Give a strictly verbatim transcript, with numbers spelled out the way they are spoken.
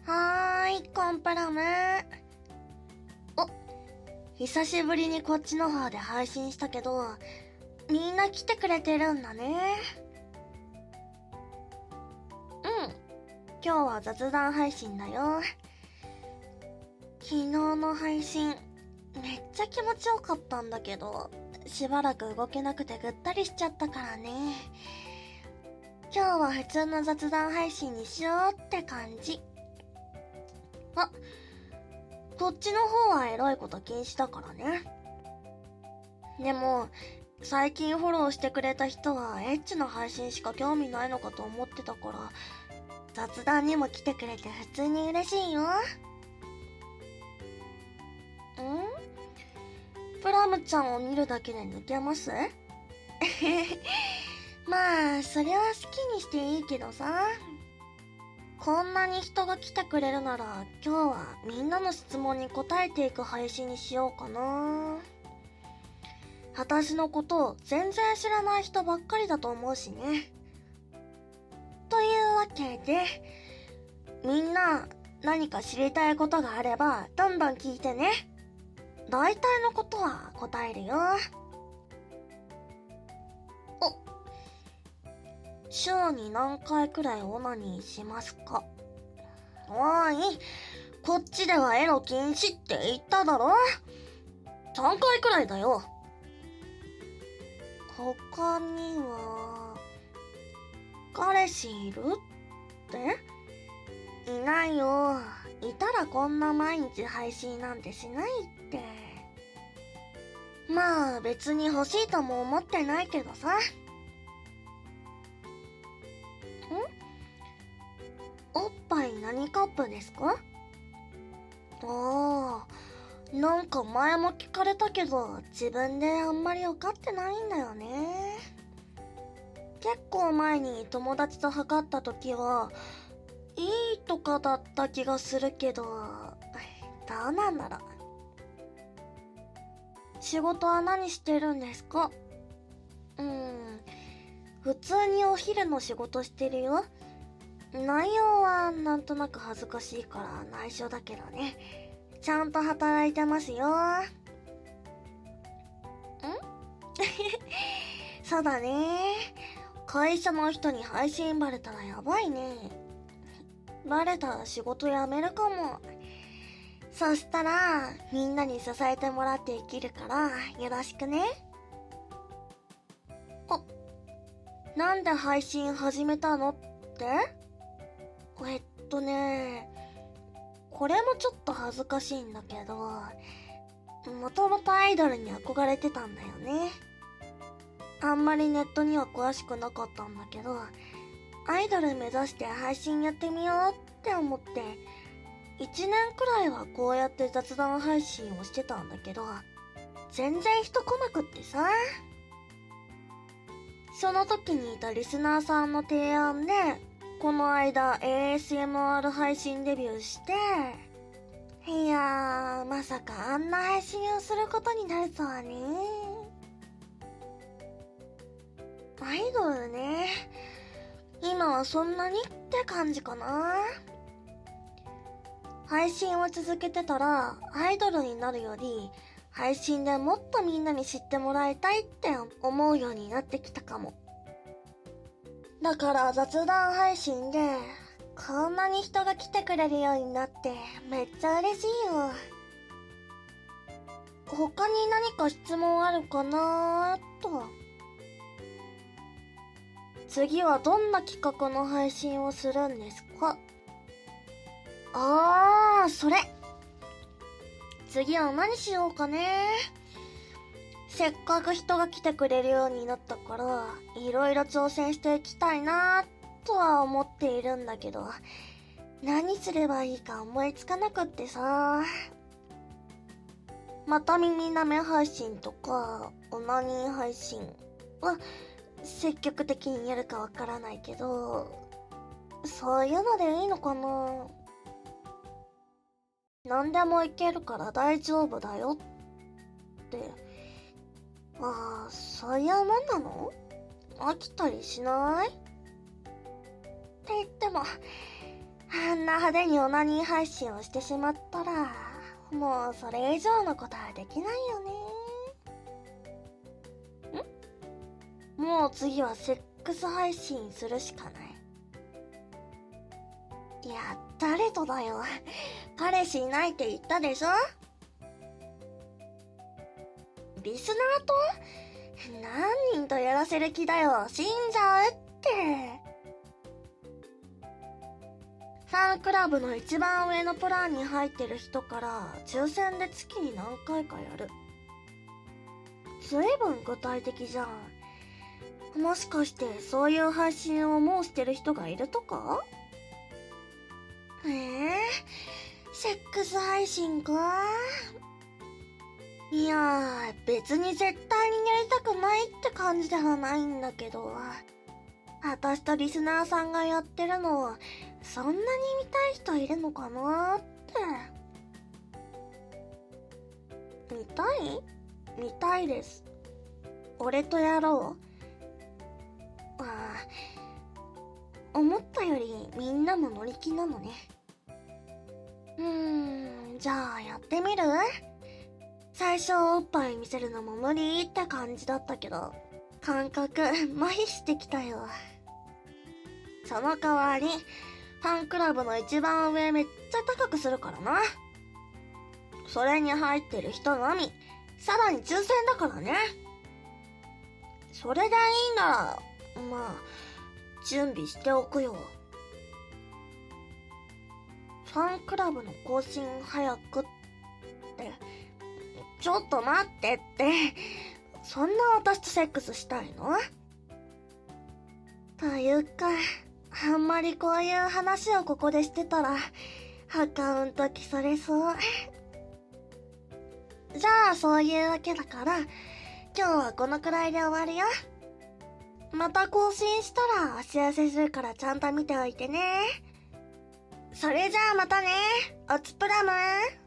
はーい、コンプラム。お、久しぶりにこっちの方で配信したけど、みんな来てくれてるんだね。うん、今日は雑談配信だよ。昨日の配信、めっちゃ気持ちよかったんだけど、しばらく動けなくてぐったりしちゃったからね。今日は普通の雑談配信にしようって感じ。あ、こっちの方はエロいこと禁止だからね。でも、最近フォローしてくれた人はエッチな配信しか興味ないのかと思ってたから、雑談にも来てくれて普通に嬉しいよ。ん？プラムちゃんを見るだけで抜けます？まあ、それは好きにしていいけどさ。こんなに人が来てくれるなら、今日はみんなの質問に答えていく配信にしようかな。私のことを全然知らない人ばっかりだと思うしね。というわけで、みんな何か知りたいことがあればどんどん聞いてね。大体のことは答えるよ。お、週に何回くらいオナニーしますか？おーい、こっちではエロ禁止って言っただろ？さんかいくらいだよ。他には、彼氏いるって？いないよ。いたらこんな毎日配信なんてしないって。まあ別に欲しいとも思ってないけどさ。ん？おっぱい何カップですか？ああ、なんか前も聞かれたけど自分であんまり分かってないんだよね。結構前に友達と測った時はいいとかだった気がするけど、どうなんだろう。仕事は何してるんですか？うーん、普通にお昼の仕事してるよ。内容はなんとなく恥ずかしいから内緒だけどね。ちゃんと働いてますよ。ん？そうだね。会社の人に配信バレたらやばいね。バレたら仕事辞めるかも。そしたらみんなに支えてもらって生きるからよろしくね。あ、なんで配信始めたのって？えっとね、これもちょっと恥ずかしいんだけど、もともとアイドルに憧れてたんだよね。あんまりネットには詳しくなかったんだけど、アイドル目指して配信やってみようって思って、いちねんくらいはこうやって雑談配信をしてたんだけど、全然人来なくってさ。その時にいたリスナーさんの提案で、この間 エーエスエムアール 配信デビューして、いやー、まさかあんな配信をすることになるとはね。アイドルね。今はそんなにって感じかな。配信を続けてたらアイドルになるより配信でもっとみんなに知ってもらいたいって思うようになってきたかも。だから雑談配信でこんなに人が来てくれるようになってめっちゃ嬉しいよ。他に何か質問あるかなーと。次はどんな企画の配信をするんですか？あー、それ。次は何しようかね。せっかく人が来てくれるようになったから、いろいろ挑戦していきたいなとは思っているんだけど、何すればいいか思いつかなくってさ。また耳舐め配信とか、オナニー配信は積極的にやるかわからないけど、そういうのでいいのかな。何でもいけるから大丈夫だよって。ああ、そういうもんなの？飽きたりしない？って言っても、 あんな派手にオナニー配信をしてしまったら、もうそれ以上のことはできないよね。ん？もう次はセックス配信するしかない。いや、誰とだよ。彼氏いないって言ったでしょ？リスナーと？何人とやらせる気だよ。死んじゃうって。ファンクラブの一番上のプランに入ってる人から抽選で月に何回かやる。ずいぶん具体的じゃん。もしかしてそういう配信をもうしてる人がいるとか？ええー、セックス配信か。いやー、別に絶対にやりたくないって感じではないんだけど、私とリスナーさんがやってるのはそんなに見たい人いるのかなーって。見たい？見たいです。俺とやろう。ああ、思ったよりみんなも乗り気なのね。うーん、じゃあやってみる？最初おっぱい見せるのも無理って感じだったけど、感覚麻痺してきたよ。その代わり、ファンクラブの一番上めっちゃ高くするからな。それに入ってる人のみ、さらに抽選だからね。それでいいなら、まあ、準備しておくよ。ファンクラブの更新早くって、ちょっと待ってって、そんな私とセックスしたいの？というか、あんまりこういう話をここでしてたら、アカウント消されそう。じゃあそういうわけだから、今日はこのくらいで終わるよ。また更新したらお知らせするからちゃんと見ておいてね。それじゃあまたね。おつぷらむ。